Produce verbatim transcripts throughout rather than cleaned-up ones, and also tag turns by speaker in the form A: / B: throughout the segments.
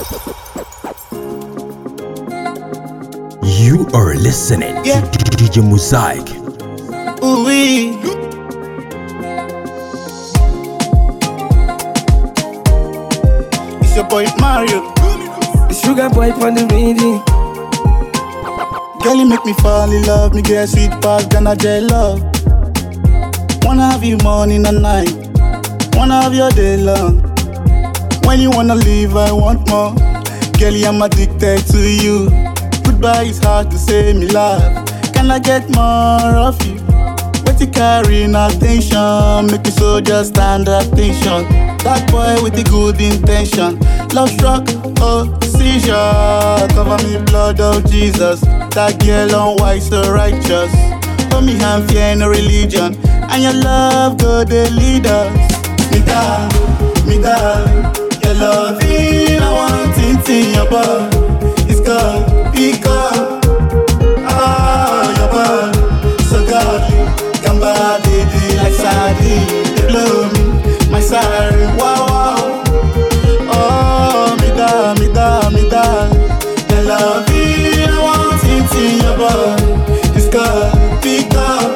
A: You are listening
B: Yeah.
A: to D J Mosaic.
B: Ooh wee. It's your boy Mario.
C: The sugar boy on the radio.
B: Girl, you make me fall in love. Me get sweet past Ghana J love. Wanna have you morning and night. Wanna have your day long. When you wanna leave, I want more. Girl, I'm addicted to you. Goodbye is hard to say, me love. Can I get more of you? What you carrying attention? Make me so just stand attention. That boy with the good intention. Love struck, oh, seizure. Cover me blood of Jesus. That girl on white so righteous. Hold me hand, fear no religion. And your love go the lead us. Me darling, me darling. Your love in I want it in your body. It's God, be God. Ah, your body, so godly. Come back, baby, like sardine. They blow me, my siren, wow, wow. Oh, me da, me da, me da. Your love in I want it in your body. It's God, be God.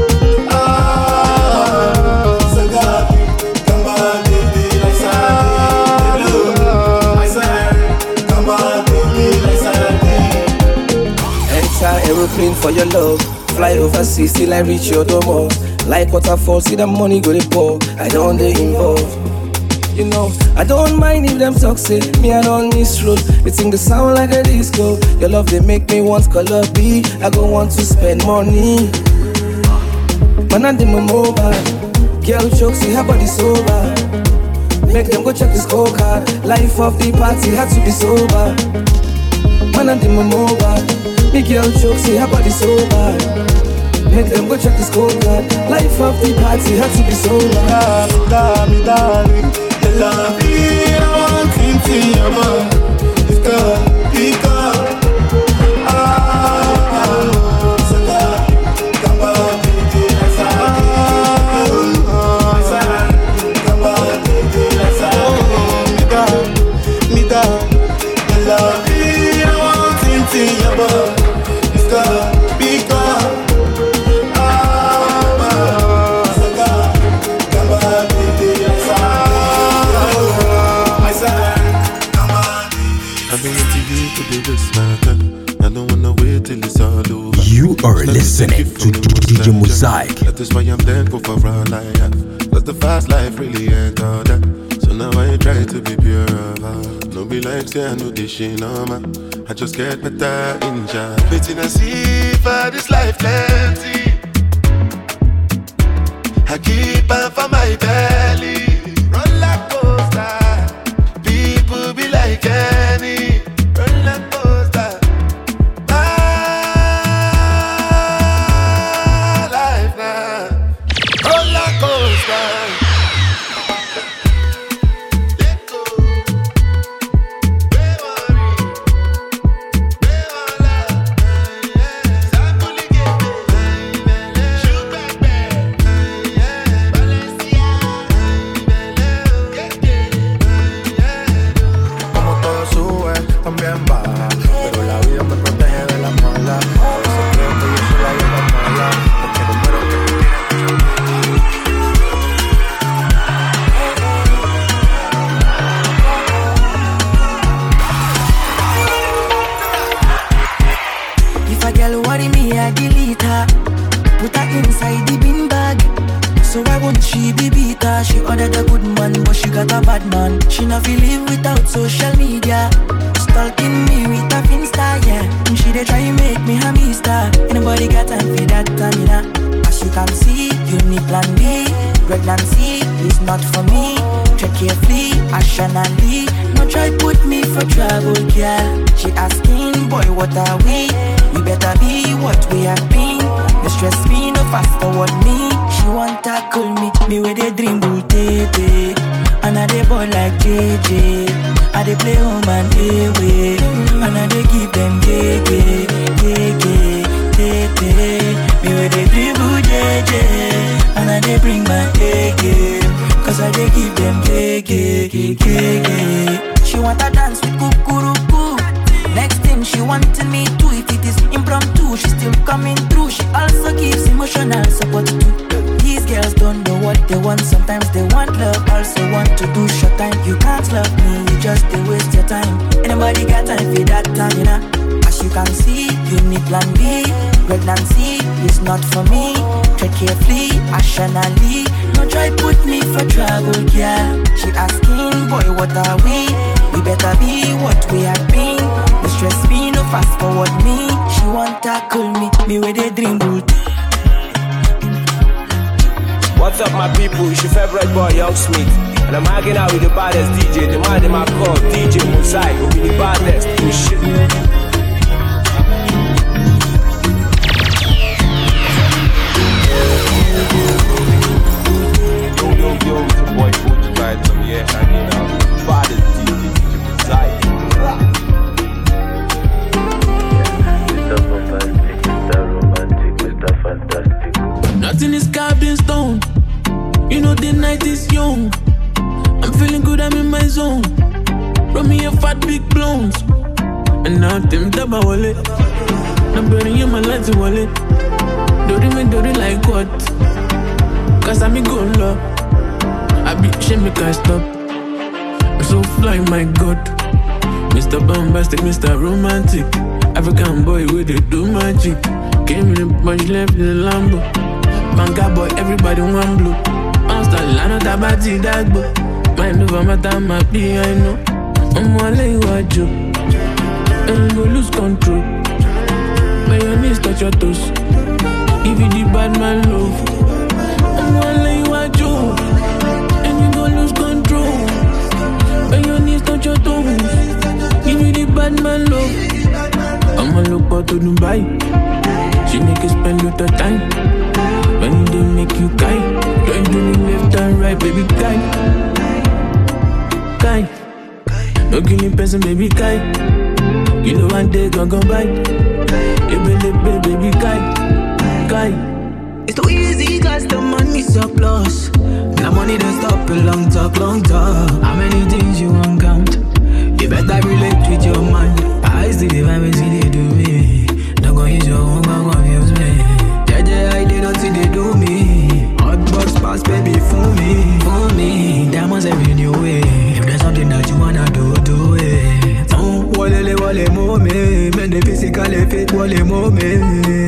C: Aeroplane for your love. Fly overseas till I reach your domo. Like waterfall, see the money go to pour. I don't they involve. You know, I don't mind if them talk say me and on this road. They think the sound like a disco. Your love they make me want color B. I go want to spend money. Man I did my mobile. Girl choke, see her body sober. Make them go check the scorecard. Life of the party had to be sober. Man I did my mobile. Me girl choke, see her body so bad. Make them go check the scorecard. Life of the party had to be so bad.
B: Me darling, the love me, I want it in your body. It's God, be God. Ah, so God, come on, baby, let's have it. Come on, baby, let's have it. Me darling, me darling, the love me, I want it in your body. God, be God. Ah, so God, come on, baby, let's have my son, come on, baby.
D: I've been waiting you to do this matter. I don't wanna wait till it's all over.
A: You are listening to D J Mosaic.
D: That is why I'm thankful for all I have. Cause the fast life really ain't all that. So now I try to be pure of heart. No be like say I know this shit no man. I just get better in job. Waiting and see for this life plenty. I keep on for my belly. Roller coaster. People be like any roller coaster. My life now. Roller coaster.
E: She not feel live without social media. Stalking me with a Finsta, yeah. And she dey try make me a mister. Anybody got time for that, Tamina? As you can see, you need plan B. Pregnancy is not for me. Tread carefully, rationally. No try put me for trouble, girl. She asking, boy, what are we? We better be what we have been. No stress me, no fast forward me. She want tackle me, me with a dream bull tete. And I dey ball like J J. I dey play home and away. And I dey give them J J, J J, J J. Me with the dribble J J. And I dey bring my A game. Cause I dey give them J J, J J. She want to dance with Coop emotional support too. These girls don't know what they want. Sometimes they want love, also want to do short time. You can't love me, you just they waste your time. Anybody got time for that time, you know? As you can see, you need plan B. Pregnancy is not for me. Tread carefully, rationally. No try put me for trouble, yeah. She asking, boy, what are we? We better be what we have been. No stress me, no fast forward me. She want tackle me, me with a dream bull.
C: What's up, my people? It's your favorite boy, Young Smith. And I'm hanging out with the baddest D J. The man in my call, D J Mosaic. Who be the baddest? Do shit. Yo, yo, yo, it's your boy, Gucci Vibes. I'm here hanging out with the baddest D J, D J Mosaic.
F: Mister Bombastic, Mister Romantic, Mister Fantastic.
G: Nothing is carved in stone. You know the night is young. I'm feeling good, I'm in my zone. Run me a fat big blonde. And now them taba wallet. Now burning in my lights wallet. Dirty me dirty like what? Cause I'm a good love. I be shame me can't stop. I'm so fly, my God. Mister Bombastic, Mister Romantic. African boy with the do magic. Came in the bunch, left in the Lambo. Banga boy, everybody want blue. I'm still not a body that boy. Mind over my time, I be, I know. I'm gonna lay what you. And you go lose control. By your knees, touch your toes. Give you the bad man love. I'm gonna lay what you. And you go lose control. By your knees, touch your toes. Give you the bad man love. I'ma look out to Dubai. She make you spend your time. When they make you kind, don't do me left and right, baby, kind. Kind. No killing person, baby, kind. You know one day gon' go by. You believe, baby, kind. Kind.
H: It's too easy cause the money surplus. Now money don't stop a long talk, long talk. How many things you won't count? You better relate with your mind. I see the vibe, see they do me. Don't go use your own, gon' confuse me. I did not see they do me. Hot box pass, baby, fool me, fool me. Diamonds every new way. If there's something that you wanna do, do it. Don't wale wale mo me. Men the physically fit wale mo me.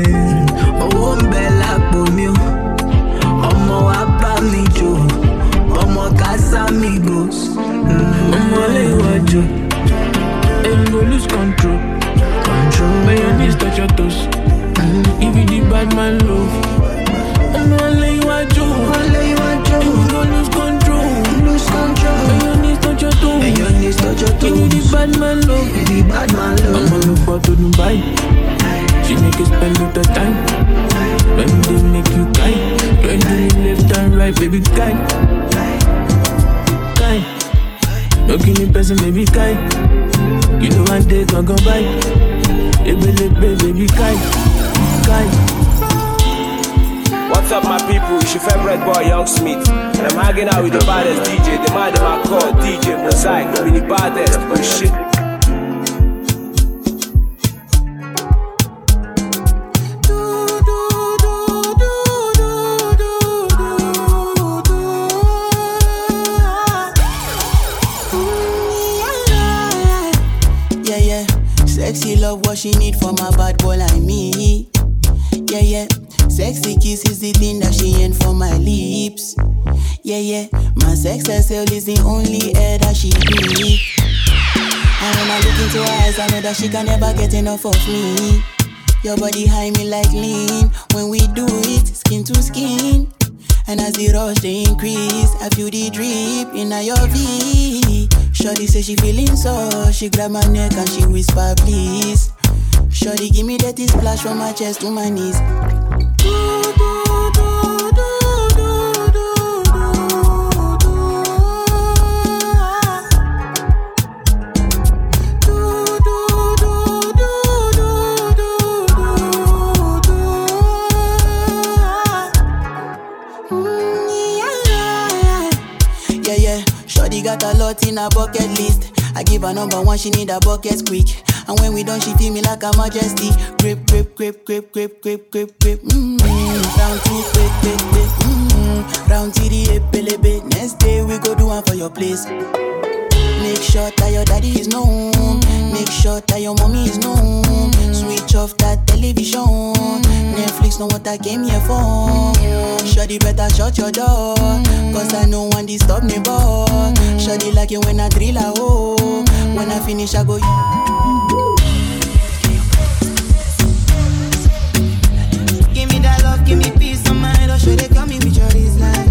H: Oh, bella pomio. Omo apa mi jo. Omo casa amigos.
G: Omo le wajo. And you go lose control. Control. By your knees, touch your toes. Give you the bad man love. I'm gonna lay you at you.
H: I'll lay you at you.
G: You gon' lose control.
H: Lose control.
G: And your knees touch your toes.
H: And your knees touch your toes.
G: Give you the bad man love.
H: The bad man love.
G: I'ma look out to Dubai. She make you spend all the time. When they make you kind. When they left and right, baby, kind. Kind. No killing person, baby, kind. You know one day gon' go by. You believe, baby, kind.
C: What's up, my people? It's your favorite boy, Young Smith. And I'm hanging out with the baddest D J. The man in my call, D J Mosaic. Who be the baddest? Oh shit.
I: Sexy love, what she need from a bad boy like me. Yeah, yeah. Sexy kiss is the thing that she ain't for my lips. Yeah, yeah. My sex herself is the only air that she breathes. And when I look into her eyes, I know that she can never get enough of me. Your body high me like lean. When we do it, skin to skin. And as the rush they increase, I feel the drip in your V. Shorty say she feeling so. She grab my neck and she whisper please. Shorty give me that splash from my chest to my knees. Yeah, yeah. Shorty got a lot in her bucket list. I give her number one, she need a bucket quick. And when we done, she feel me like a majesty. Grip, grip, grip, grip, grip, grip, grip, grip. Mm-hmm. Round two, wait, wait, wait. Mm-hmm. Round three, epelebe. Next day we go do one for your place. Make sure that your daddy is known. Make sure that your mommy is known. Switch off that television. Netflix know what I came here for. Shawty better shut your door, cause I know one disturb me, boy. Shawty like it when I drill a hole. When I finish I go. Give me that love, give me peace of mind. Or should they come in with your line?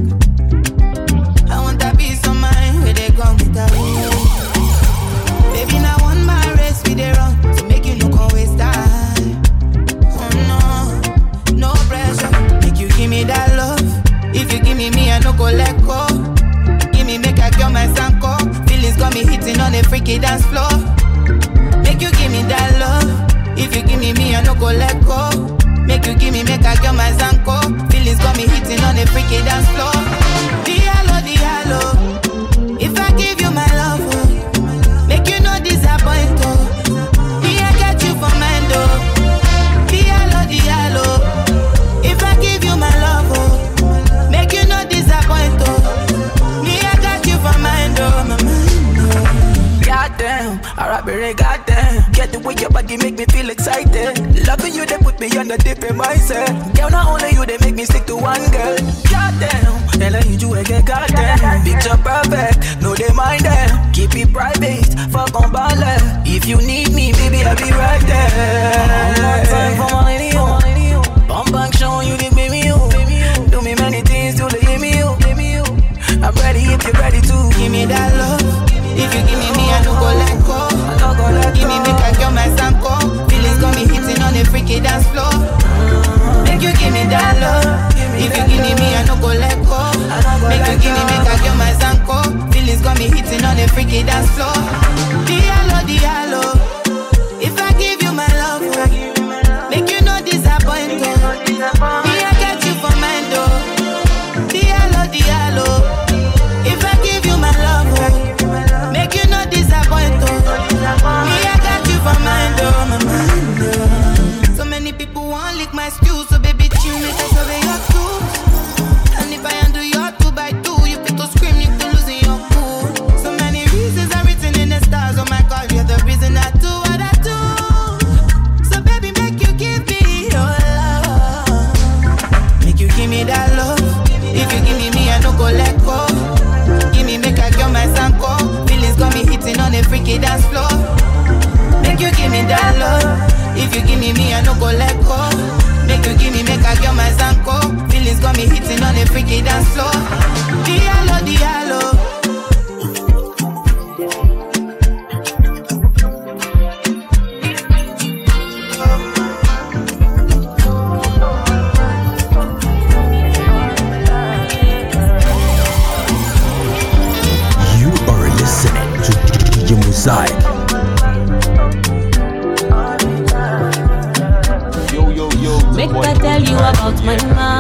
I: I want that peace of mind where they come with that. Baby, now one my race with the run to make you look always time. Oh no, no pressure. Make you give me that love. If you give me me, I no go let go. Give me make I cure my sanko. Feelings got me hitting on a freaky dance floor. Make you give me that love. If you give me me, I no go let go. Make you give me make I cure my sanko. Feelings got me hitting on a freaky dance floor. Diallo, diallo. If I give you my love, oh, make you no disappoint, oh. Me, I got you for mind, oh. Diallo, diallo. If I give you my love, oh, make you no disappoint, oh. Me, I got you for mind, oh, my mind, oh.
H: Goddamn, alright, baby, goddamn. Get the way your body make me feel excited. Loving you, they put me on a different mindset. Girl, not only you, they make me stick to one girl. Goddamn, and I need you again, goddamn. Picture perfect, no they mind them. Keep it private, fuck on ballet. If you need me, baby, I'll be right there. One more time for my lady, you. Bump back, showing you the baby, you. Do me many things, do they give me you. I'm ready if you're ready to.
I: Give me that love. If you give me me, I don't go let go. Give me make I cure my sanko. Feelings got me hitting on a freaky dance floor. Make you give me that love. If you give me me, I don't go let go. Make you give me make I cure my sanko. Feelings got me hitting on a freaky dance floor. Diallo, diallo. If I give you my love, make you no disappoint. Me, I got you for mind, oh. Diallo, diallo. If I give you my love, oh, make you no disappoint, oh. Me, I got you for mind, oh, my mind, oh. So many people want lick my stew, so baby, tune it, I survey your tools. And if I undo your two by two, you fit to scream, you to losing your cool. So many reasons are written in the stars, oh my God, you're the reason I do what I do. So baby, make you give me your love. Make you give me that love. If you give me me, I don't go let go. Give me make I cure my sanko. Feelings got me hitting on a freaky dance floor. Make you give me that love. If you give me me, I don't go let go. Make you give me make I cure my sanko. Feelings got me hitting on a freaky dance floor. Diallo, diallo.
A: Mosaic.
J: Make I tell you about my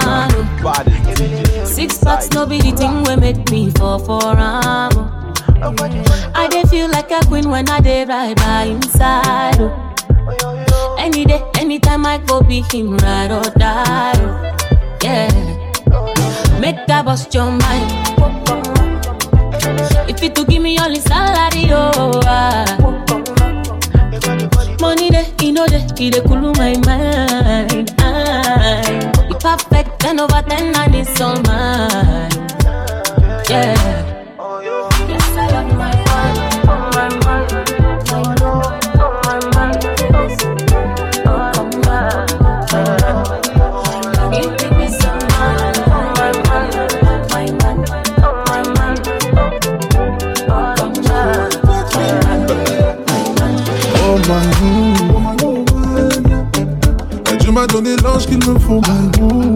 J: man. Six packs no be the thing we make me fall for am. I dey feel like a queen when I dey ride by inside. Any day, anytime I go be him ride or die. Yeah, make that bust your mind. If you to give me all the salary, oh ah. Money there, you know that it dey cool my mind. I, you perfect, ten over ten, and it's all mine. Yeah. Yes, I love my man, oh my man, I know, oh my man, oh my man. You make me so mad, oh my man, my man, oh my man.
D: Oh my God, et Dieu m'a donné l'ange qu'il me faut mon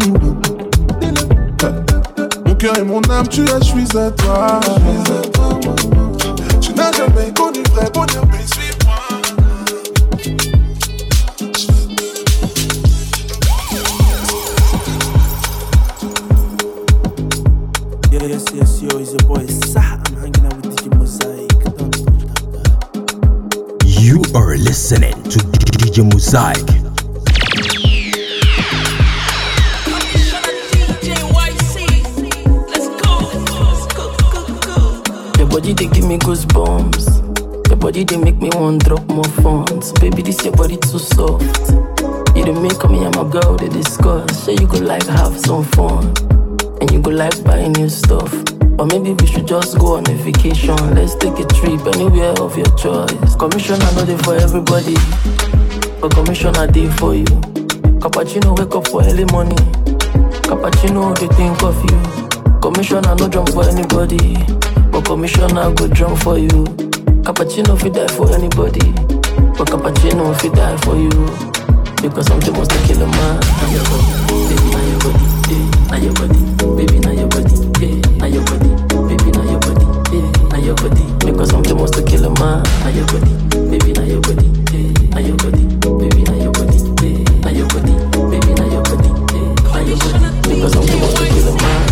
D: Mon cœur et mon âme, tu as, je suis à toi. Tu n'as jamais connu vrai bonheur, mais suis-moi.
B: Yes, yes, yo, it's your boy Sa. I'm hanging out with D J Mosaic.
A: You are listening to D J Mosaic.
G: me goosebumps. Your body they make me want drop more funds. Baby, this your body too soft. You dey make me and my girl they discuss. Say you go like have some fun, and you go like buy new stuff. Or maybe we should just go on a vacation. Let's take a trip anywhere of your choice. Commissioner not there for everybody, but commissioner day for you. Cappuccino wake up for early morning. Cappuccino they think of you. Commissioner no jump for anybody, but commissioner go jump for you. Cappuccino fit die for anybody, but cappuccino fit die for you. Because something must kill a man. Now your body, baby, now your body, yeah. Now your body, baby, now your body, yeah. Now your body, baby, now your body, yeah. Now your body, because something must kill a man. Now your body, baby, now your body, yeah. Now your body, baby, now your body, yeah. Now your body, baby, now your body, yeah. Now your body, because something must kill a man.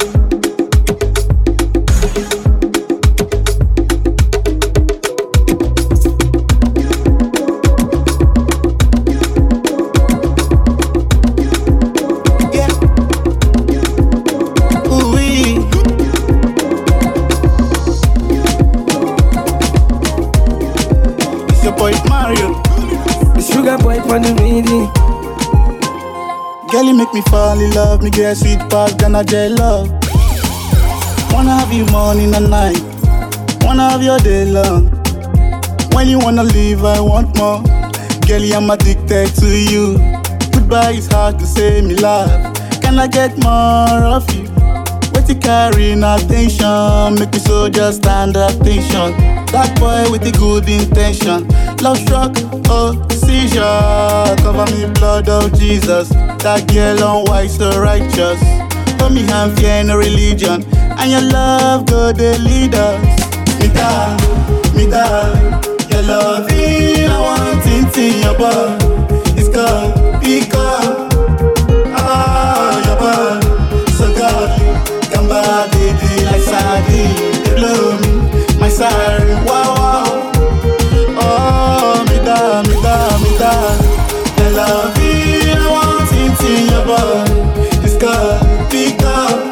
B: Girl, you make me fall in love, me get sweet past than a jet love. Wanna have you morning and night, wanna have your day long. When you wanna leave, I want more. Girl, I'm addicted to you. Goodbye is hard to say, me love. Can I get more of you? Wait to carry in attention, make me so just stand attention. That boy with the good intention, love struck, oh seizure. Cover me blood of Jesus. That girl on white so righteous. Hold me hand, fear no religion, and your love go the lead us. Me darling, me darling, your love is I want it in your body. It's gone, be gone. Ah, your body so godly. Come back, baby, like sardine. They blow me, my siren, wow, wow. Oh, me da, me da, me da. Your love is I want it in your body. It's gone, be gone.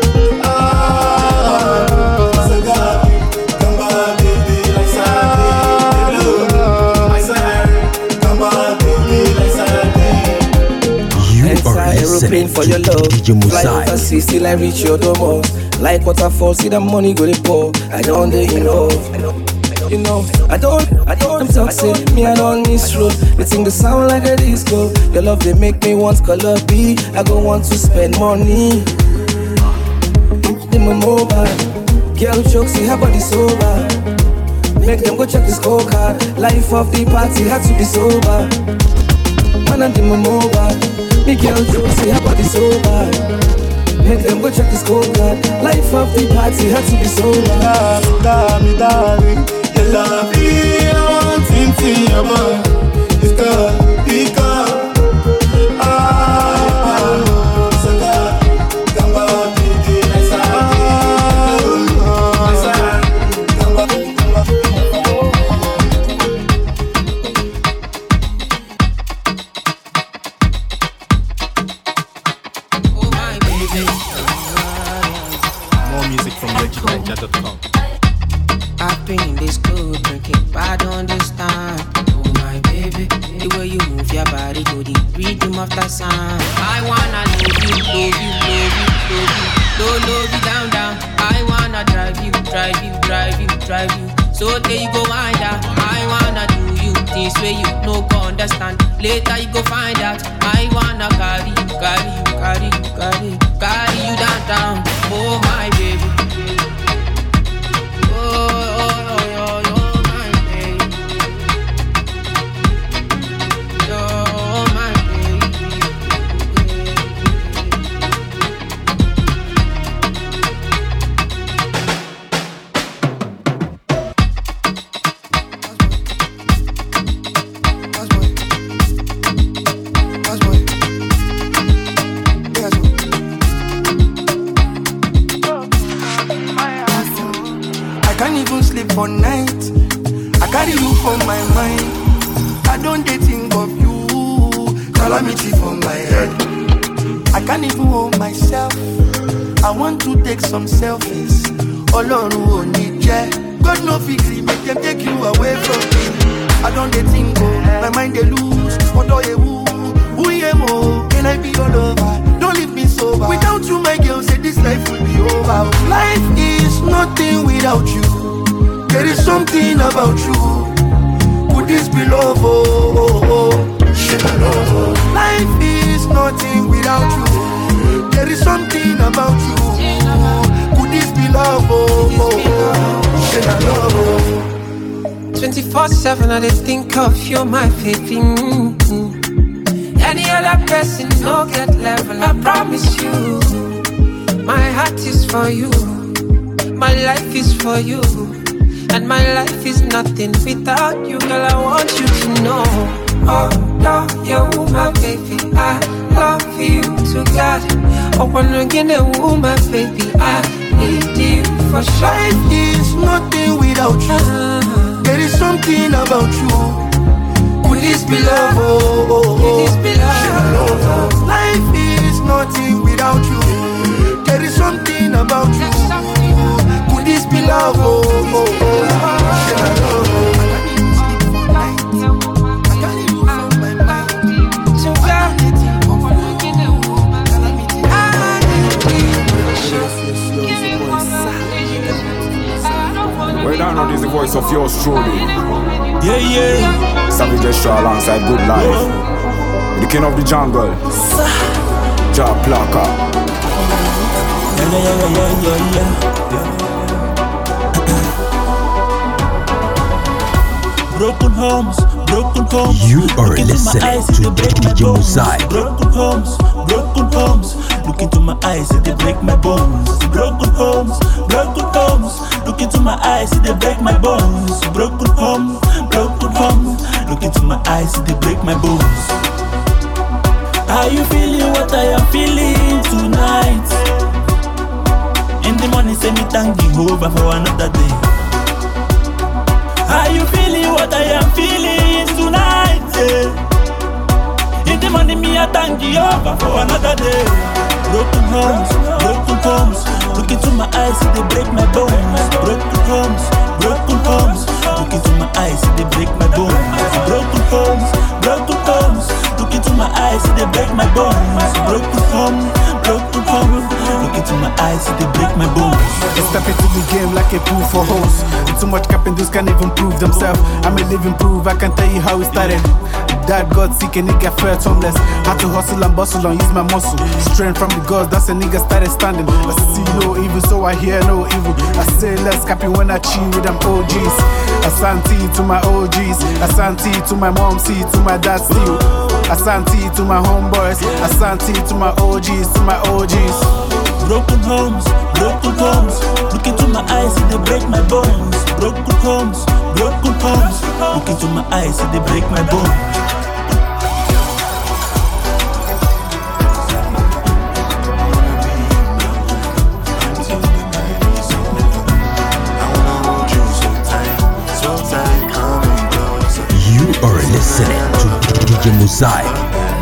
B: Ah, so godly. Come back, baby, like sardine. They blow me, my siren. Come back, baby, like sardine.
A: You are listening
C: for your love.
A: to D J
C: Fly overseas till I reach your domo. Like waterfall, see the money go to pour. I don't dey involve. You know, I don't, I don't, I'm toxic. Me, I don't miss road. They think they sound like a disco. Your love, they make me want color B. I go want to spend money. In my mobile, girl choke, see her body sober. Make them go check the scorecard. Life of the party had to be sober. Man, I'm in my mobile. Me girl choke, see her body sober. Make them go check the scorecard. Life of the party had to be sober.
B: Da, me darling, your love is I want it in your body. It's gone, be gone. Ah, so God, come back, baby, like sardine. Like sardine, come back, come back.
H: Oh my baby.
K: More music from Reggie Niger dot com.
H: I've been in this club drinking, but I don't understand. Oh my baby, the way you move your body to the rhythm of that sound. I wanna love you, love you, love you, love you. Don't love you down, down. I wanna drive you, drive you, drive you, drive you. So there you go wind up. I wanna do you things where you no go understand. Later you go find out. I wanna carry you, carry you, carry you, carry you, carry you down, down. Oh my baby.
L: For night, I carry you for my mind. I don't dey think of you, calamity for my head. I can't even hold myself. I want to take some selfies. Ọlọ́run ò ní jẹ́. God no figure, make them take you away from me. I don't get think, oh, my mind they lose. What do you woo? Who am I? Can I be your lover? Don't leave me sober. Without you, my girl, say this life will be over. Life is nothing without you. There is something about you. Could this be love? Oh, oh, oh. Shit, I love. Life is nothing without you. There is something about you. Could this be love? Oh, oh, oh. Shit, I love.
M: twenty-four seven, I just think of you, my baby. Mm-hmm. Any other person, no get level, I promise you. My heart is for you. My life is for you. And my life is nothing without you, girl. I want you to know. Oh, no, you're my baby. I love you to God. Oh, when I get a woman, baby, I need you for sure.
L: Life is nothing without you. Uh-huh. There is something about you. Could this be love? Oh, oh, oh.
M: Could this be love?
L: Life is nothing without you. There is something about you. Could this be love? Oh, oh, oh.
N: Well, down on this the voice of yours truly.
O: Yeah, yeah.
N: Savage Extra alongside Good Life. The king of the jungle. Ja Plaka.
O: Yeah, yeah, yeah, yeah, yeah, yeah. Broken homes, broken homes.
A: You are listening to D J Mosaic.
O: Broken homes, broken homes. Look into my eyes, they break my bones. Broken homes, broken homes. Look into my eyes, they break my bones. Broken homes, broken homes. Look into my eyes, they break my bones. Are you feeling what I am feeling tonight? In the morning, say me thank Jehovah for another day. Are you feeling what I am feeling tonight? Yeah. In the morning, me I thank Jehovah for another day. Broken homes, broken homes. Look into my eyes, they break my bones. Broken homes, broken homes. Look into my eyes, they break my bones. Broken homes, broken homes. Look into my eyes, they break my bones. Broken homes, broken homes. Look into my eyes, they break my bones.
B: They step into the game like a pool for hoes. Too much capping, those can't even prove themselves. I'm a living proof, I can tell you how it started. Dad got sick and nigga felt homeless. Had to hustle and bustle and use my muscle. Strength from the gods, that's a nigga started standing. I see no evil, so I hear no evil. I say less capping when I chill with them O Gs. Asante to my O Gs. Asante to my mom, see to my dad still. Asante to my homeboys. Asante to my O Gs, to my O Gs.
O: Broken homes, broken homes. Look into my eyes, they break my bones. Broken homes, broken homes. Look into my eyes, they break my bones.
A: You are listening to D J Mosaic.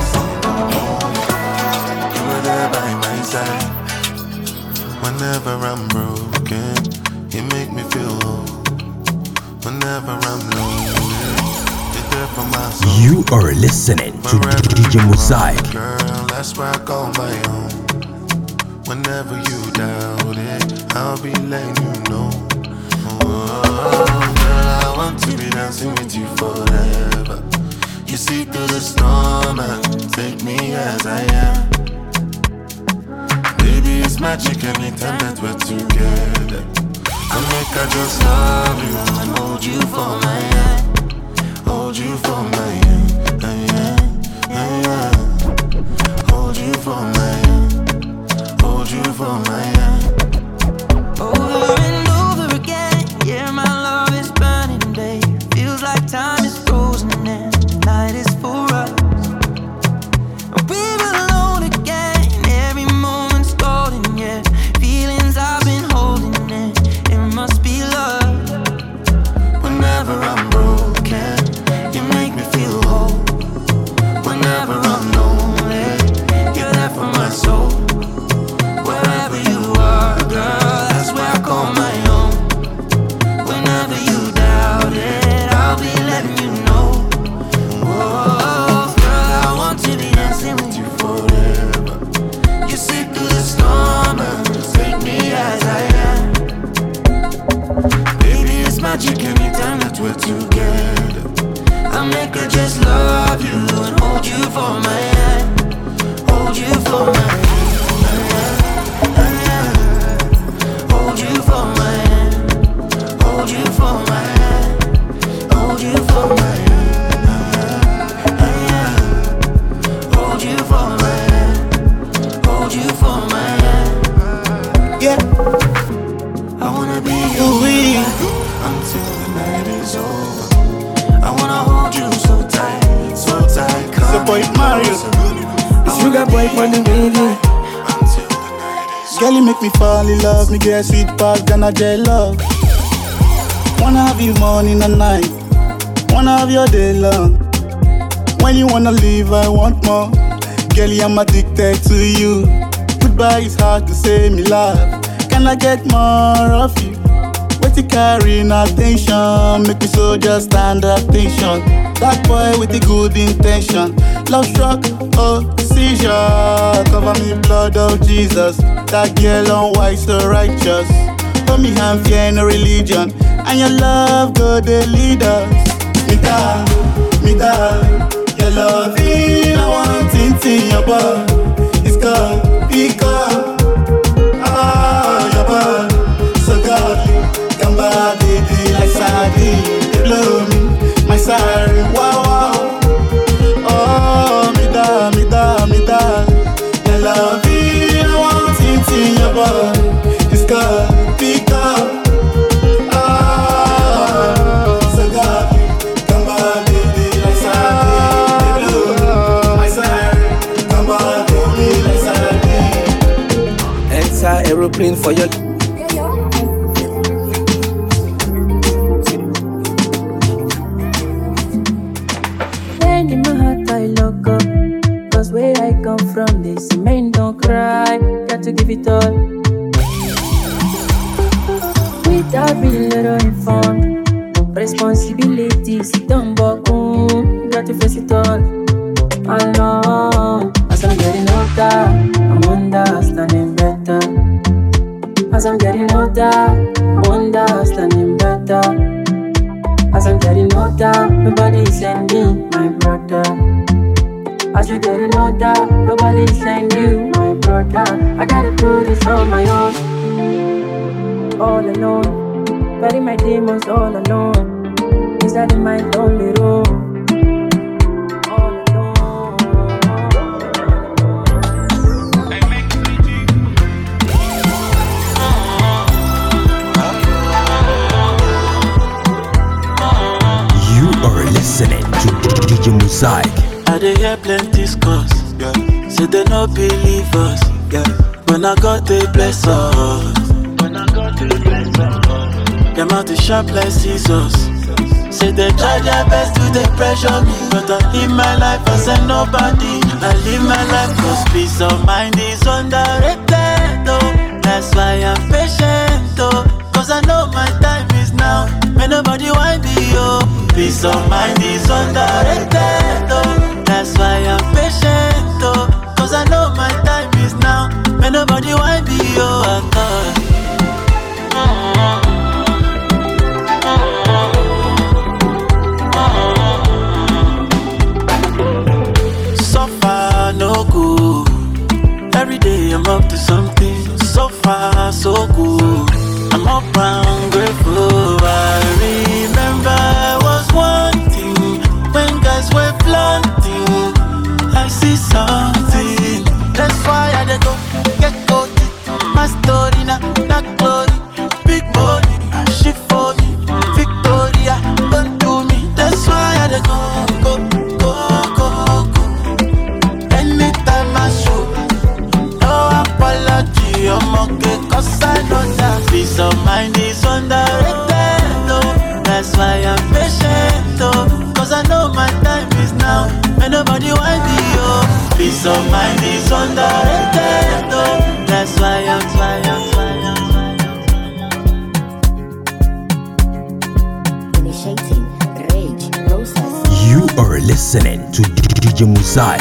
D: Whenever I'm broken, you make me feel whole. Whenever I'm lonely, you're there for my soul.
A: You are listening to D J Mosaic.
D: Girl, that's where I call my own. Whenever you doubt it, I'll be letting you know. Oh, girl, I want to be dancing with you forever. You see through the storm and take me as I am. Baby, it's magic anytime that we're together. I make I just love you and hold you for my hand. Hold you for my hand, hand, hand. Hold you for my hand. Hold you for my hand.
E: Over and over again, yeah, my love is burning, babe. Feels like time is frozen and the night is for us. We're alone again, every moment's golden, yeah. Feelings I've been holding in, it must be love.
D: Whenever I'm
L: anytime that we're together. I make her just love you and hold you for my hand, hold you for my hand, hold you for my hand, hold you for my hand, hold you for my hand, hold you for my hand, hold you for my hand.
B: Yeah,
L: I wanna be your way until the night is over. I wanna hold you so tight, so tight.
B: So boy Mario,
C: Sugar boy for the baby.
B: girl, you make me fall in love. Me get sweet past Ghana J love. Wanna have you morning and night. Wanna have your day long. When you wanna leave, I want more. Girl, I'm addicted to you. Goodbye is hard to say, me love. Can I get more of you? Wait to carry in attention. Make me so just stand attention. That boy with the good intention. Love struck, oh, seizure. Cover me blood of Jesus. That girl on white so righteous. Hold me hand, fear no religion. And your love go the lead us. Me darling, me darling. Your love is I want it in your body. It's gone, be gone. Ah, your body, so godly. Come back, baby, like sardine. They blow me, my siren, wow, wow. Oh, me da, me da, me da. Your love is I want it in your body. It's gone, be gone. Ah, so godly. Come back, baby, like sardine. They blow me, my siren. Come back, baby, like sardine.
C: Enter aeroplane for your.
P: When in my heart I lock up, cause where I come from, they say men don't cry, got to give it all. Without being little informed, responsibilities, don't boom, you got to face it all. Alone, as I'm getting older, I'm understanding better. As I'm getting older, I'm understanding better. As I'm getting older, nobody send me, my brother. As you getting older, nobody send you, my brother. I gotta do this on my own, all alone. Bury my demons all alone, inside of my lonely room.
A: Listening to D J Mosaic.
O: I dey hear plenty scores, yeah. Say they no believe us, yeah. When I got the bless us, when I got the bless us, them out the sharp like scissors. Say they try their best to they pressure me, but I live my life as a nobody. I live my life cause peace of mind is underrated, oh. That's why I'm patient, oh. Cause I know my time is now. May nobody want me, oh. Peace of mind is underrated, oh. That's why I'm patient, oh. Cause I know my time is now. May nobody want me, oh. I thought so far, no good. Every day I'm up to something. So far, so good. I'm up and grateful. I remember I was wanting when guys were planting. I see something. That's why I dey go get caught. My story now, not glory. Big body, she for me. Victoria, don't do me. That's why I dey go, go, go, go, go. Anytime I show, no apology. I'm okay, cause I know that peace of mind is underrated, oh. That's why I'm patient, oh. Cause I know my time is now. And nobody want me, oh. Peace of mind is underrated, oh. That's why I'm, why I'm, why I'm,
A: Initiating rage process. You are listening to D J Mosaic.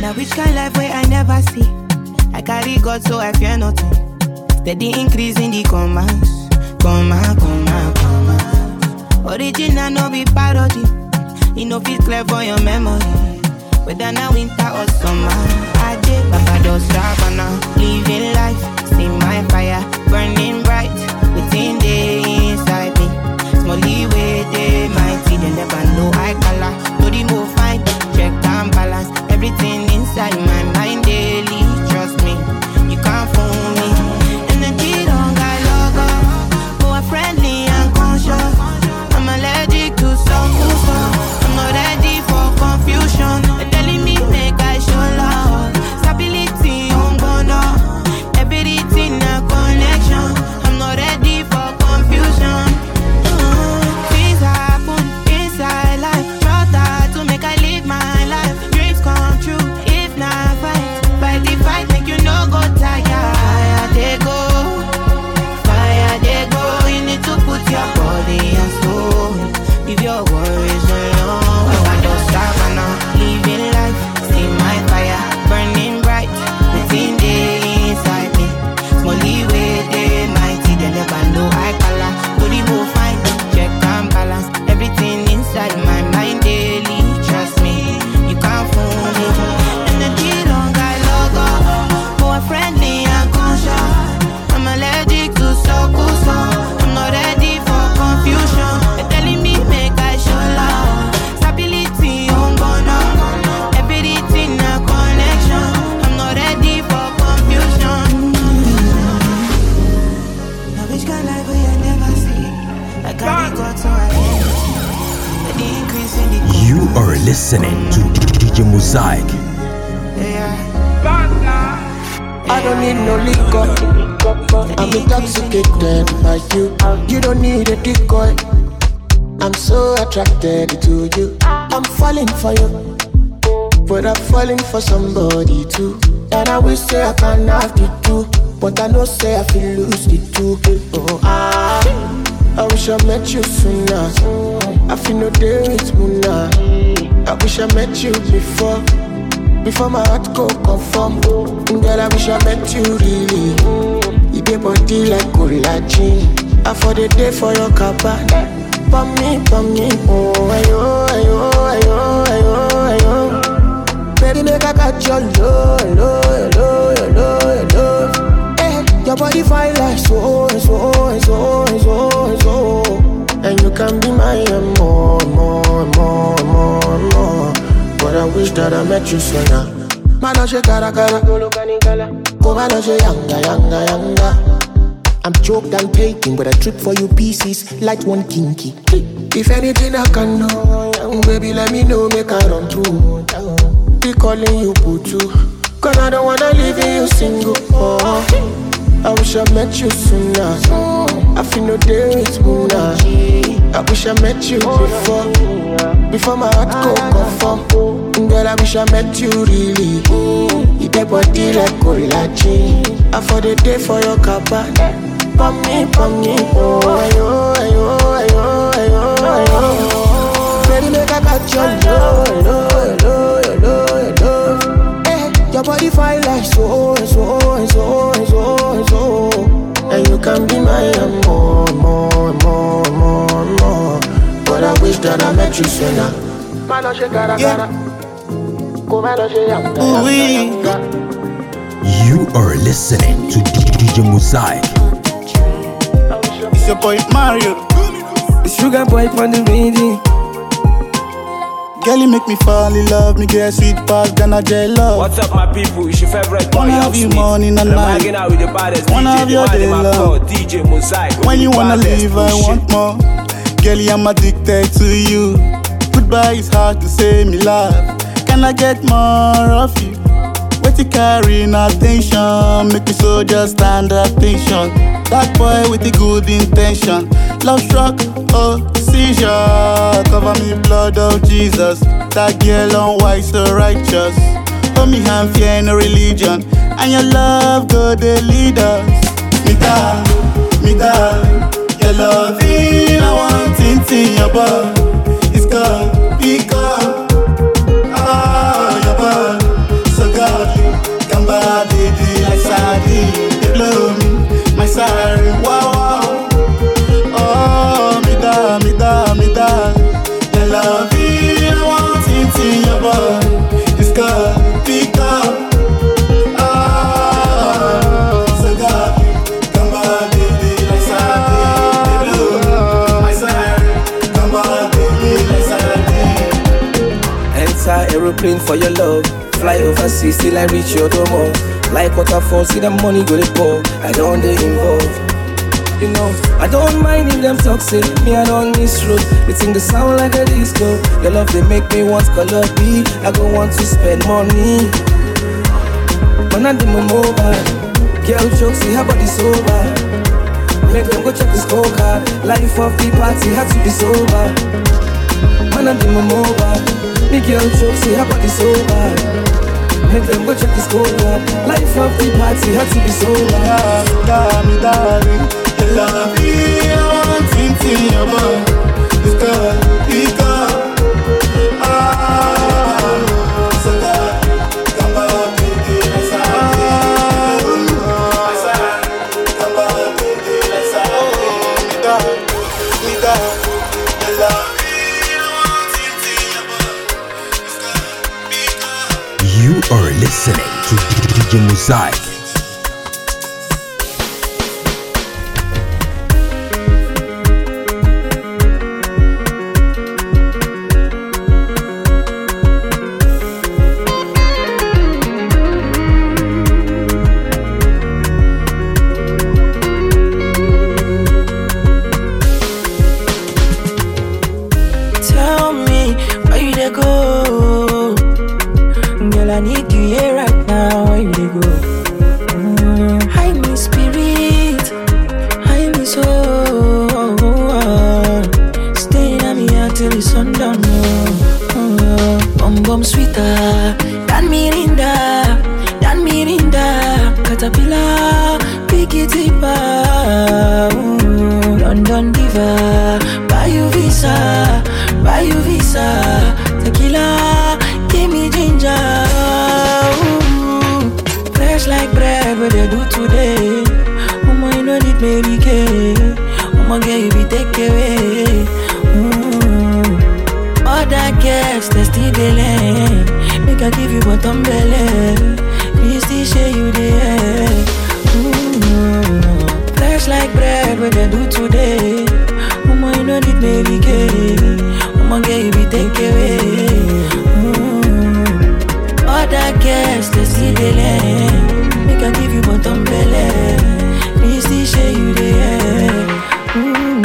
Q: Now which kind life where I never see? I carry God so I fear nothing. Steady increase in the commas. Comma, comma, comma. Original no be parody. You know feel clear for your memory. Whether now winter or summer, I did Papa does Savannah. Living life, see my fire burning bright within the inside me. Smally way they mighty, they never know I color. No the move fine, check and balance. Everything inside my mind daily. Trust me, you can't fool me. Energy don't got logo, more friendly and conscious. I'm allergic to some so I'm not ready for confusion. They're telling me make I show love. Stability on bono. Everything a connection. I'm not ready for confusion. uh, Things happen inside life. Try to make I live my life. Dreams come true if not fight. Fight the fight make you no go tired. Fire they go, fire they go. You need to put your body and soul. Leave your worries alone. I don't stop now. Living life, see my fire burning bright within the inside me. Smally way they mighty, they never know I color. Do the move fine, check and balance. Everything inside my mind daily. Trust me, you can't fool me. Energy don't got logo, more friendly and conscious. I'm allergic to so cool so I'm not ready for confusion. They're telling me make I show love. Stability on bono. Everything a connection. I'm not ready for confusion. Now which kind life will I never see? I carry God so I can't. The increase in the
A: You are listening to D J Mosaic.
R: I don't need no liquor. I'm intoxicated by you. You don't need a decoy. I'm so attracted to you. I'm falling for you, but I'm falling for somebody too. And I wish say I can have the two, but I know say I feel lose the two. Oh, ah, I wish I met you sooner. I feel no day with Muna. I wish I met you before. Before my heart go conform. Girl, I wish I met you really. You get body like collagen. I for the day for your cabin. For me, for me. Oh, ayo, ayo, ayo, ayo, ayo. Baby, make I catch your love, love, love, love, love. Eh, your body fine like so, so, so, so, so. And you can be my more, more, more, more, more. But I wish that I met you sooner. Manoche cara cara, go manoche yanga yanga yanga. I'm choked and taking, but I trip for you pieces like one kinky. If anything I can know, baby let me know, make I run through. Be calling you Putu, cause I don't wanna leave you single. Oh, I wish I met you sooner. I feel no day with Muna. I wish I met you before. Before my heart go conform. Girl, I wish I met you really. You get body like collagen. I for the day for your cabin. For me, for me. Oh, ayo, ayo, ayo, ayo, ayo. Baby, make I catch your love, love, love, love, love. Eh, your body fine like so, so, so, so, so. And you can be my more, more, more, more, more. But I wish that I met you sooner. Yeah.
A: You are listening to D J Mosaic.
B: It's your boy Mario.
C: The sugar boy from the radio.
B: Girl, you make me fall in love. Me get sweet past Ghana J love.
S: What's up, my people? It's your favorite boy.
B: Wanna have you morning and night.
S: I'm hanging out with the baddest
B: wanna
S: D J,
B: have your day long.
S: D J Mosaic.
B: When you wanna leave, I want more. Girl, I'm addicted to you. Goodbye is hard to say, me love. Can I get more of you? Wait to carry in attention. Make me so just stand attention. That boy with the good intention. Love struck, oh, seizure. Cover me blood of Jesus. That girl on white so righteous. Hold me hand, fear no religion. And your love go the leaders. Me darling, me darling. Your love in I want it in your body. It's gone, be gone. Ah, your body.
C: aeroplane for your love. Fly overseas till I reach your domo. Like waterfall, see the money go to pour. I don't dey involved. You know, I don't mind if them talk, say me I don't miss road. You think the sound like a disco. Your love they make me want color B. I go want to spend money. When I do my mobile, girl jokes, see her body sober. Make them go check the scorecard. Life of the party had to be sober. When I do my mobile, me girl jokes, see her body sober. Make them go check the scorecard. Life of the party had to be sober.
B: Me darling, you love me, I want things in your mind. It's good, it's good. Ah, so good. Come on, baby, let's have it. Come on, baby, let's have it. Me darling, me darling, you love me, I want things in your mind. It's good, it's good.
A: You are listening to D J Mosaic.
E: Tell me where you dey go, girl. I need you here right now. Where you dey go? Mm, hide me spirit, hide me soul. Staying at me until the sun down. Oh, bum bum sweeter than Mirinda, than Mirinda. Caterpillar, pick it deeper. Mm, London diva, buy you visa. Buy you visa, tequila, give me ginger. Ooh, fresh like bread, what they do today. Mama, you know need Mary Kay. Mama, girl, you be take away. Ooh, all that gas, they still delay. Make I give you bottom belly. Christy, share you there. Ooh, fresh like bread, what they do today. Mama, you know need Mary Kay. Mama, girl, you be take away. Mm. All that gas, they see the land. Make I give you bottom belly. Please, still share you there. Mm.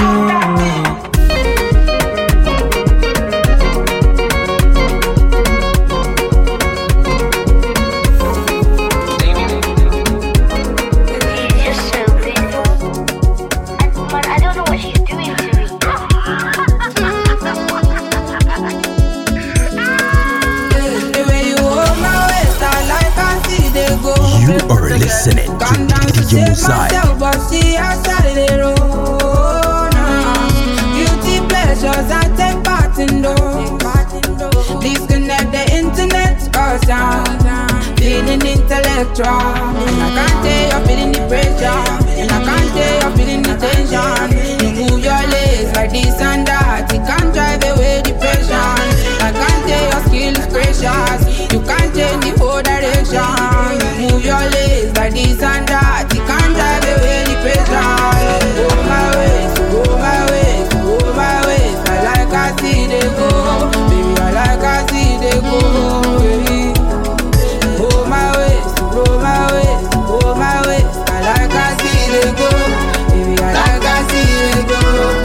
A: You are listening to D J Mosaic.
Q: Beauty pleasures I take part in those. Disconnect the internet, cause I'm feeling intellectual. And I can't tell you're feeling the pressure. And I can't tell you're feeling the tension. You move your legs like this and that. You can't drive away depression. I can't tell your skill is precious. You can't change the whole direction. You move your legs like this and that. You can't drive away depression. Go my ways, go my ways, go my ways. I like I see they go. Baby, I like I see they go. Baby. Go my ways, go my ways, go my ways. I like I see they go. Baby, I like I see they go.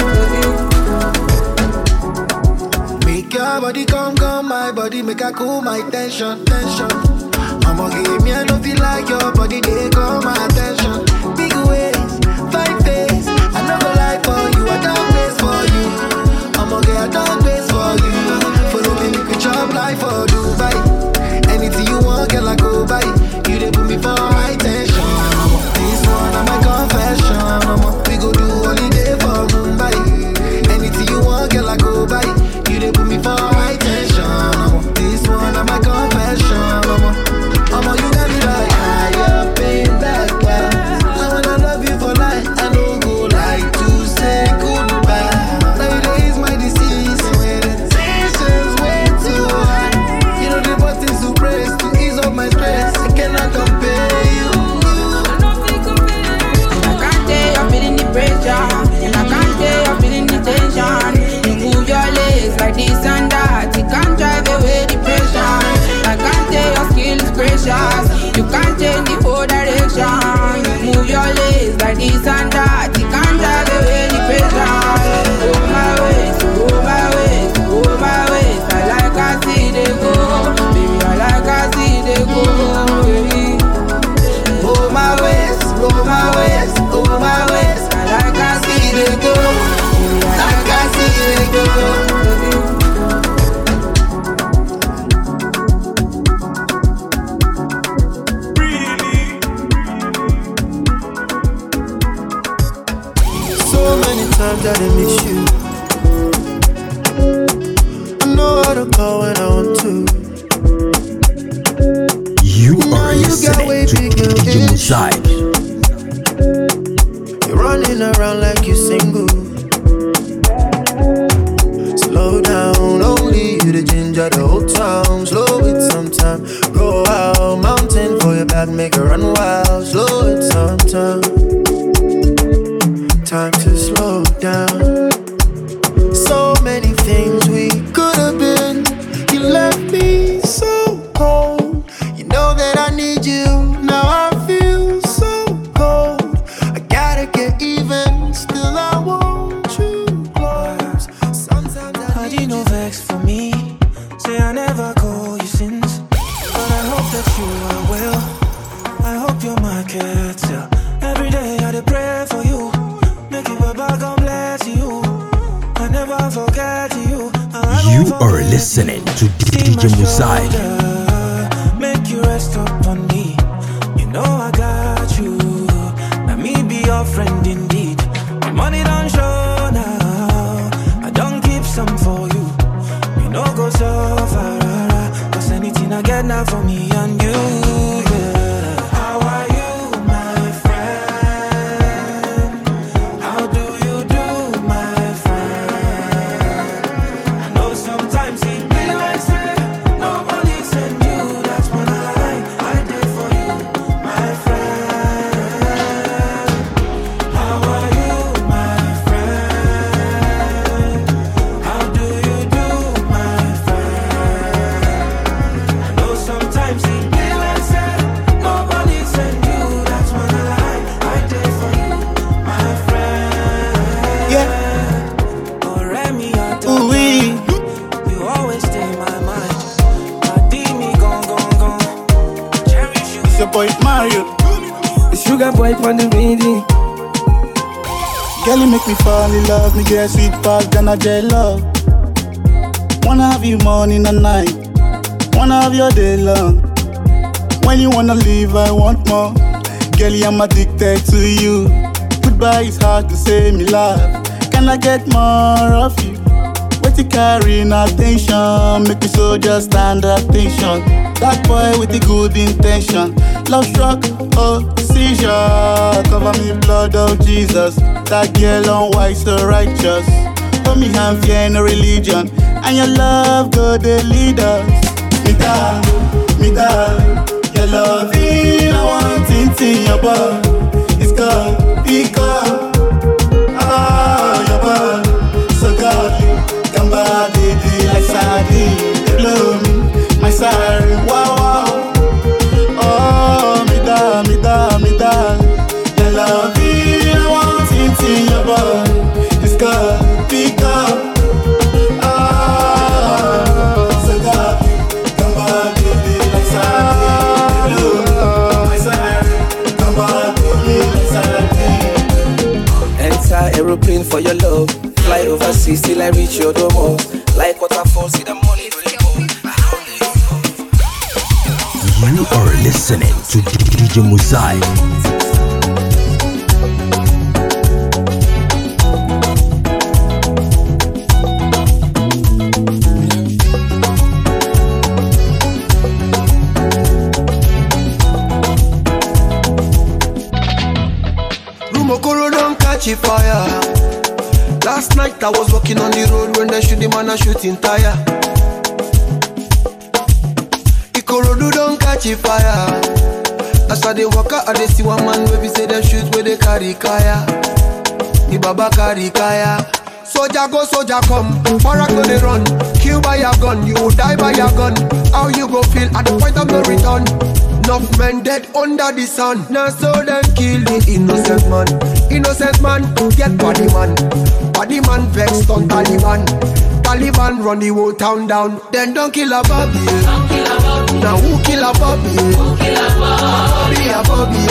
L: Make your body come, come, my body make a cool my tension, tension. I'ma give me a no feel like your body, they call my attention. Big ways, fine face, I never lie for you, I don't place for you. I'ma get a dog place for you. Follow me, make we chop life for Dubai. Anything you want, girl, I go buy. You they put me for high tension. This one is my confession. We go do holiday for Mumbai. Anything you want, girl, I go buy. You they put me for high tension. This one is my confession. I'm on you.
Q: You can't change the whole direction. You move your legs like this and that. You can't drive away the pressure. Oh my ways, oh my ways, oh my ways. I like I see they go, baby. I like I see they go, baby. Oh my ways, oh my ways, oh my ways. I like I see they go, baby. I like I see they go, baby.
L: Times that I miss you. I know how to call when I want to.
A: You are listening to D J Muzai.
L: You're running around like you're single. Slow down, only you the ginger the whole town. Slow it sometime. Go out, mountain for your back, make it run wild. Slow it sometime. Time to slow down. So many things we could have been. You left me so cold. You know that I need you. Now I feel so cold. I gotta get even. Still I want you close. Sometimes I need you. No vex for me. Say I never call you since. But I hope that you are well. I hope you're my cat. Yeah. Every day I dey pray for you.
A: You are listening to D J Muzai.
L: Make you rest up on me. You know I got you. Now me be your friend indeed. My money don't show now. I don't keep some for you. You know go so far. Cause anything I get now for me and you.
C: Boy on the radio.
B: Girl, you make me fall in love. Me get sweet past than a jet love. Wanna have you morning and night. Wanna have your day long. When you wanna leave, I want more. Girl, I'm addicted to you. Goodbye is hard to say, me love. Can I get more of you? Wait to carry in attention. Make me so just stand attention. That boy with the good intention. Love struck, oh, seizure. Cover me blood of Jesus. That girl on white so righteous. Hold me hand, fear no religion. And your love go the leaders. Me darling, me darling. Your love in I want it in your body. It's gone, be gone. Ah, your body, so godly. Come back, baby, like sardine. They blow me, my siren, wow, wow. Oh, me da, me da, me da. Your love in I want it in your body. It's gone, be gone. Ah, so godly. Come back, baby, like sardine. They blow me, my siren. Come back, baby, like sardine.
C: Enter aeroplane for your love. Fly overseas till I reach your door. Like waterfall, see the money really go.
A: You are listening to D J Muzai.
L: Rumokoro don't catch a fire. Last night I was walking on the road when they shoot the man a shooting tire. Ikorodu don't catch a fire. As I dey walk out, I dey see one man where we say they shoot where they carry kaya. The baba carry kaya. Soldier go, soldier come. Para go they run. Kill by your gun, you will die by your gun. How you go feel at the point of no return? Enough men dead under the sun. Now so them kill the innocent man. Innocent man get body man. Body man vex on Taliban. Taliban run the whole town down. Then don't kill a Bobby. Now who kill a Bobby? Who kill a Bobby? A Bobby.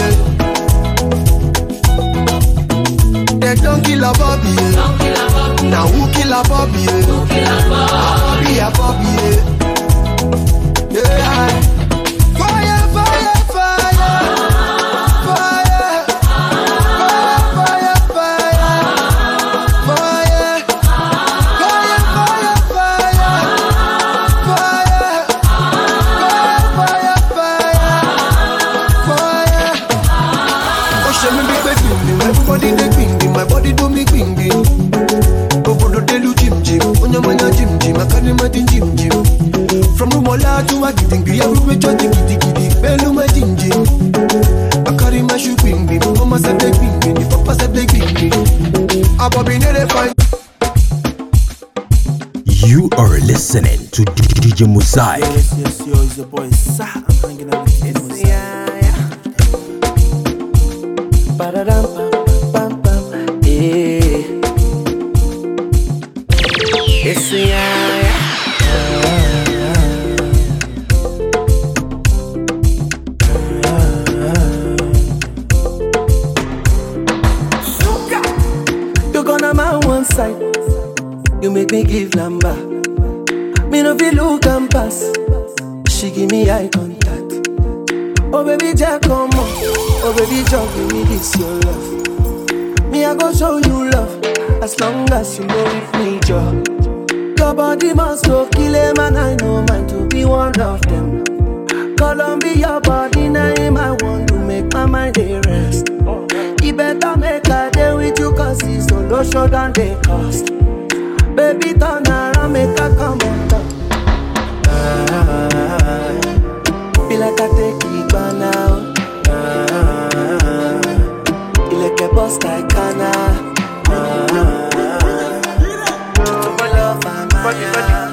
L: Then don't kill a Bobby. Now who kill a Bobby? Who kill a Bobby? A Bobby. Yeah. Fire, fire, fire. Fire. Fire, fire, fire. Fire. Fire, fire, fire. Fire. Fire, fire, fire. Oh, show me big bing, everybody they bing bing, my body do me bing bing. Obodo de lu jim jim, onya manya jim jim, akani mati jim jim. From Rumola to Agitingi, everywhere judging giddy giddy, Beluma jim jim. Akari my shoe bing bing, mama said they bing bing, papa said they bing bing. Abobi nere fine.
A: You are listening to D J Mosaic.
O: Yes, yes, yo, it's your boy Sa. I'm hanging out with D J Mosaic. Yeah, yeah. Ba-da-dum, bam, bam, bam. Yeah. It's yeah, yeah. You gonna my one side. You make me give number. Me no feel look and pass. She give me eye contact. Oh baby Jack, come on. Oh baby Jack, give me this your love. Me I go show you love. As long as you know with me, Joe. Your body must go kill him, and I know mine to be one of them. Columbia body name, I want to make my mind a rest. You better make a day with you, cause it's so low show than they cost. Baby turn around, make a come on top. Ah, feel like I take it by now. Ah, feel like a boss like Kana. Ah, Body,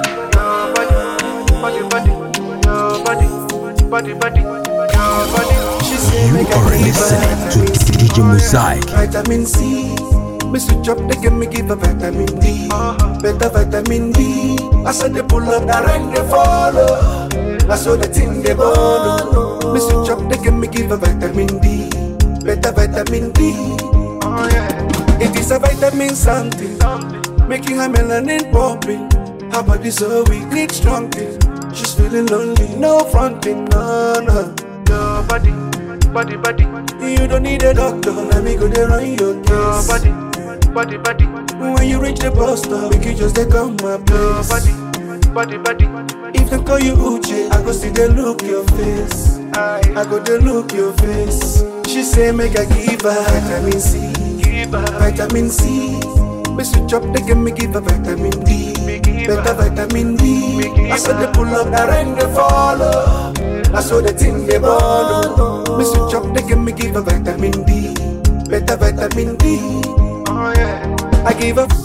O: body, body, body, body, body, body, body. She say
A: You are listening to D J Mosaic.
L: Vitamin C, me switch up, they give me give a vitamin D, better vitamin D. I said they pull up, the rain they follow. I saw the thing they borrow. Me switch up, they give me give a vitamin D, better vitamin D. Oh yeah, it is a vitamin something, making her melanin popping. Her body so weak, need strong thing. She's feeling lonely, no fronting, no, no. Your body, body, body. You don't need a doctor, let me go there on your case. Your body, body, body. When you reach the bus stop, make you just take on my place. Your body, body, body. If they call you Uche, I go see they look your face. I, I go they look your face. She say make I give her vitamin C, give her vitamin C. Me switch up, they give me give a vitamin D, better vitamin D. I saw they pull up, the rain they follow. I saw the thing they borrow. Me switch up, they give me give a vitamin D, better vitamin D. Oh yeah, I give up.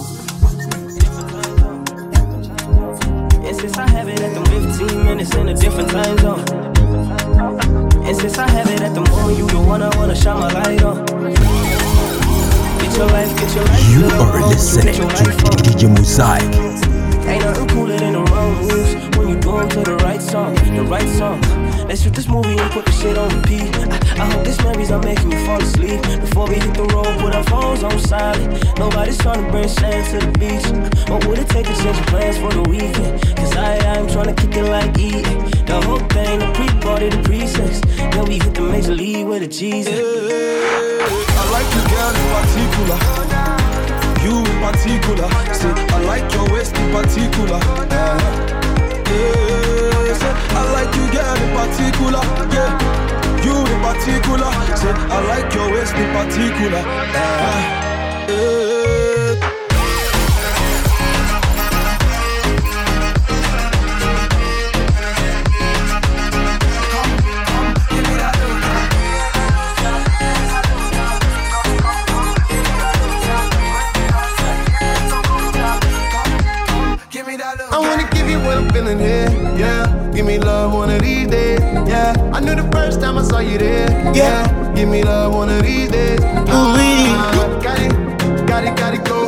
T: And since I have it at them fifteen minutes in a different time zone. And since I have it at the moment, you the one I wanna shine my light on. Your life, get your life,
A: you are listening to D J Mosaic.
T: Ain't nothing cooler than the wrong moves when you do them to the right song, the right song. Let's shoot this movie and put the shit on repeat. I, I hope this memories are making me fall asleep. Before we hit the road, put our phones on silent. Nobody's trying to bring sand to the beach. What would it take to change your plans for the weekend? Cause I, I'm trying to kick it like eating. The whole thing, the pre-party, the pre-sex. Then we hit the major league with a cheese.
U: I like you, girl, in particular. You in particular. Say, I like your waist in particular. Yeah. Yeah. Say, I like you, girl, in particular. Yeah. You in particular. Say, I like your waist in particular. Yeah. Yeah.
L: Feeling here, yeah. Give me love one of these days, yeah. I knew the first time I saw you there. Yeah, give me love one of these days.
B: Ooh, wee.
L: Got it, got it, got it, go.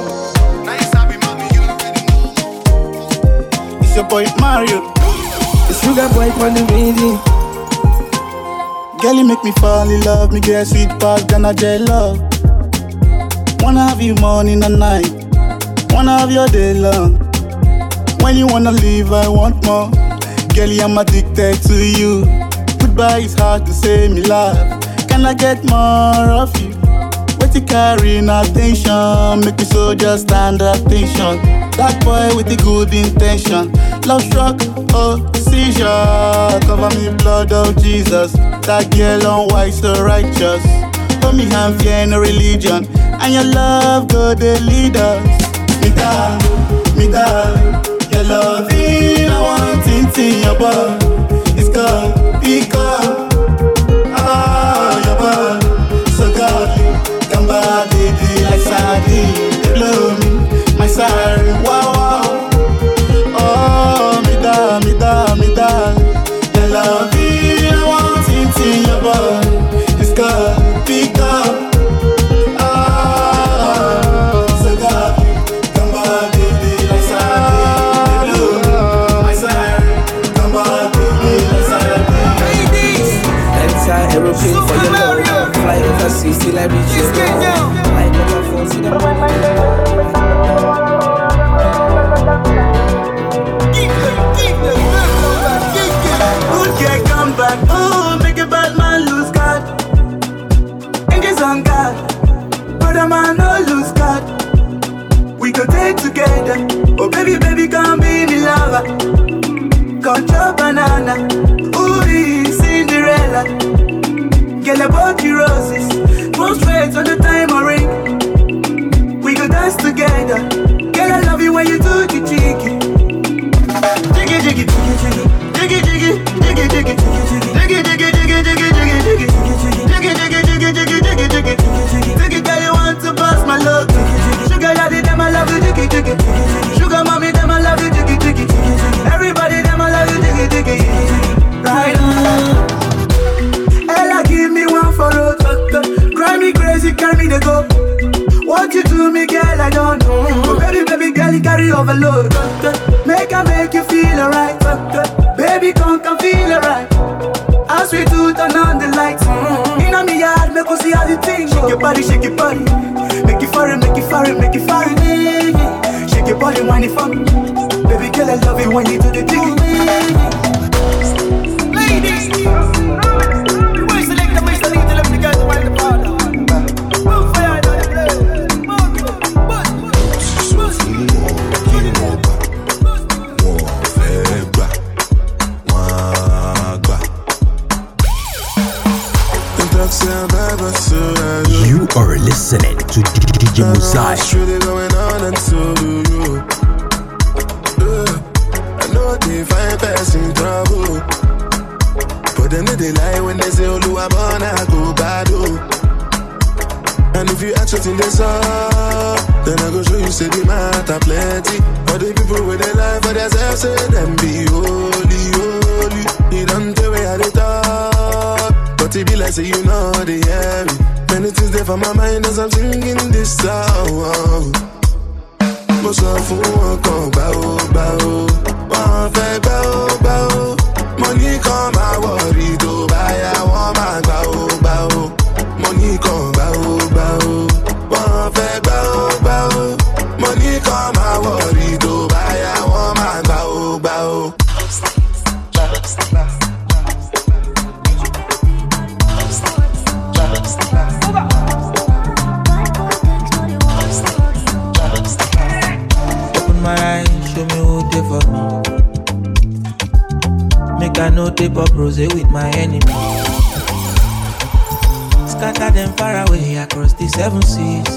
B: It's your boy Mario.
C: The sugar boy on the radio.
B: Girl, you make me fall in love. Me get sweet past Ghana J love. Wanna have you morning and night. Wanna have your day long. When you wanna leave, I want more. Girl, I'm addicted to you. Goodbye is hard to say, me love. Can I get more of you? What you carrying attention? Make me so just stand attention. That boy with the good intention. Love struck, oh, seizure. Cover me blood, oh Jesus. That girl on white, so righteous. Hold me hand, fear no religion. And your love, go the leaders. Me down, me down. Your love, I want it in your body. It's gone, be gone. Ah, your body, so godly. Come back, baby, like sardine. They blow me, my siren, wow, wow. Oh, me down, me down, me down. Your love, I want it in your body. It's gone, be gone.
C: Aeroplane for your love. Fly overseas till I reach your door. I never fall, see the
B: good girl, come back. Oh, make a bad man lose God. Angels on God. Brother man, no lose God. We go take together. Oh, baby, baby, come be me lover. Cut your banana. Ooh, Cinderella. Girl, I bought you roses. Go straight on the time I ring. We go dance together. Girl, I love you when you do the jiggy. Jiggy, jiggy, jiggy, jiggy. Jiggy, jiggy, jiggy, jiggy. Jiggy, jiggy, jiggy, jiggy, jiggy, jiggy. Jiggy, jiggy, jiggy, jiggy, jiggy, jiggy. Jiggy, girl, you want to pass my love. Sugar daddy, them I love you, jiggy, jiggy. Sugar mommy, them I love you, jiggy, jiggy. Everybody, them I love you, jiggy, jiggy. Right on. Ella, give me one for road. Drive me crazy, carry me the go. What you do me, girl, I don't know. Oh, baby, baby, girl, you carry overload. Make I make you feel alright. Baby, come, come feel alright. As we do, turn on the lights. In on me yard, make us see how the thing. Shake your body, shake your body. Make it foreign, make it foreign, make it foreign. Shake your body, whine it for me. Baby, girl, I love it when you do the thing. Ladies, where's the leg, the waist, the lead, the left, the girls, the right, the powder. Move fire, the play. Move, move, move,
A: You are listening to D J Musai.
D: What's really going on and so do you. Yeah. I know they find passing trouble, but then they lie when they say Olu Abona go bado. And if you ask what's in this up, then I go show you say the matter plenty. But the people with their life for themselves say them be holy, holy. You don't tell me how they talk, but it be like say you know they hear me. Many things there for my mind as I'm singing this song. Most of them won't come bow, bow. One fake bow, bow. Money come, I worry to buy. I want my bow, bow. Money come, bow, bow. One fake bow, bow. Money come, I worry to buy. I want my bow, bow.
H: My eyes, show me who they for me. Make I no tape up rose with my enemy. Scatter them far away across the seven seas.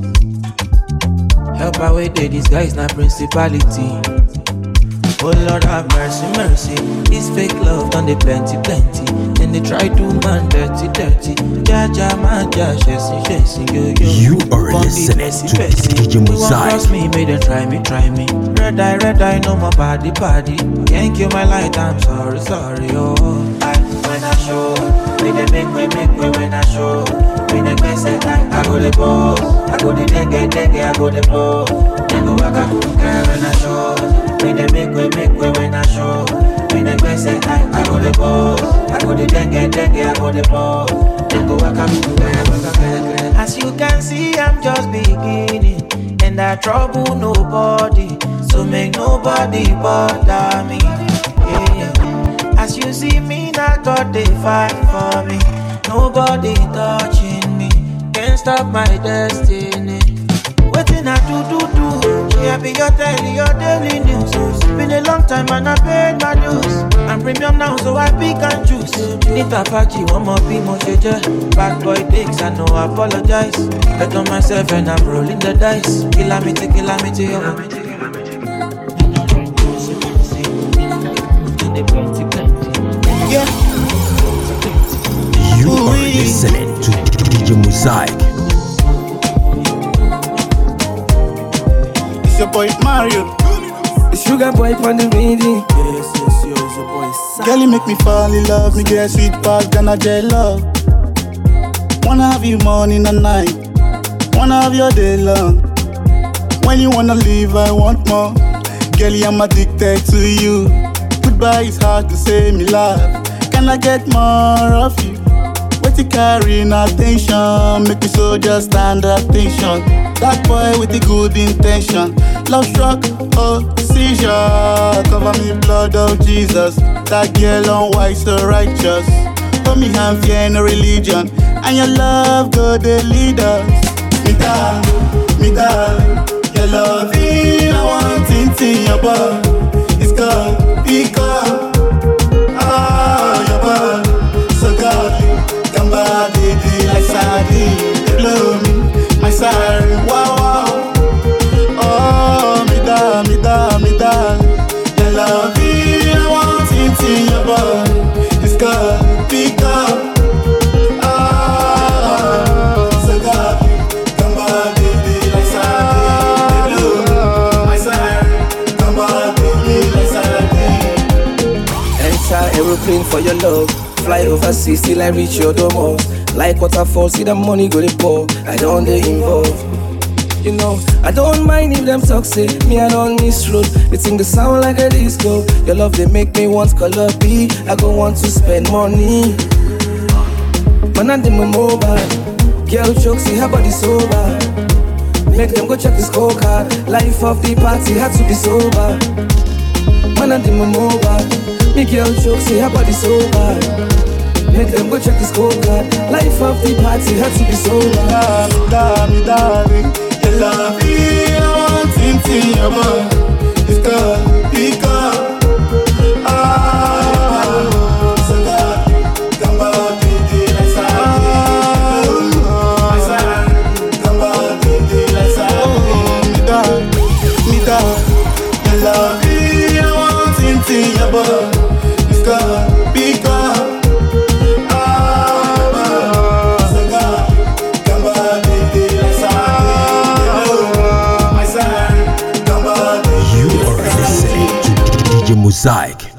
H: Help away they disguise na principality. Oh Lord have mercy, mercy. This fake love done they plenty, plenty. Then they try to man dirty, dirty. Ja ja man ja, chasing, chasing, yo yo.
A: You are listening to D J Musai.
H: Trust me, may they try me, try me. Red eye, red eye, no my body, body. Can't kill my light, I'm sorry, sorry, oh. I, when I show up,
F: We dey make we make we when I show. We dey make say time I go the pose. I go the dengue dengue I go the blow. Then go back up when I show. We dey make we make we when I show. We dey make say time I go the pose. I go the dengue dengue I go the blow. Then go back up when
Q: As you can see, I'm just beginning, and I trouble nobody, so make nobody bother me. Yeah. As you see me, now God they fight for me. Nobody touching me, can't stop my destiny. Waiting I do do do, yeah, be your daily, your daily news. Been a long time and I paid my dues. I'm premium now, so I pick and choose. Need a party, one more be more shit. Bad boy takes, I know I apologize. Bet on myself and I'm rolling the dice. Kilometer, kilometer, kilometer.
B: Yeah.
A: You are listening to D J Mosaic.
B: It's your boy Mario.
C: It's Sugar Boy on the radio.
B: Yes, yes, yo, it's your boy Sam. Girl, you make me fall in love. Me get sweet past Ghana J love. Wanna have you morning and night. Wanna have your day long. When you wanna leave, I want more. Girl, I'm addicted to you. Goodbye is hard to say, me love. Can I get more of you? What you carrying attention? Make me so just stand attention. That boy with the good intention. Love struck, oh, seizure. Cover me blood of Jesus. That girl on white so righteous. Hold me hand, fear no religion. And your love go the leaders. Me darling, me darling. Your love in I want it in your body. It's gone, be gone. Ah, your body, so godly. Come back, baby, like sardine. They blow me, my siren, wow, wow. Oh, me da, me da, me da. Your love in I want it in your body. It's gone, be gone.
C: Aeroplane for your love. Fly overseas till I reach your domo. Like waterfall, see the money go to pour. I don't they involve. You know, I don't mind if them talk say me I don't miss road. They think they sound like a disco. Your love they make me want color B. I go want to spend money. Man I them mobile. Girl choke, see her body sober. Make them go check the scorecard. Life of the party had to be sober. Man I them mobile. Me girl choke, see her body sober. Make them go check the scorecard. Life of the party had to be sober.
B: Me darling, darling, your love is I want it in your body. It's gone, be gone. Ah, so God, come back, baby, like sardine. My sardine, come back, baby, like sardine. Me darling, me darling, your love is I want it in your body. It's gone, be gone.
A: Mosaic.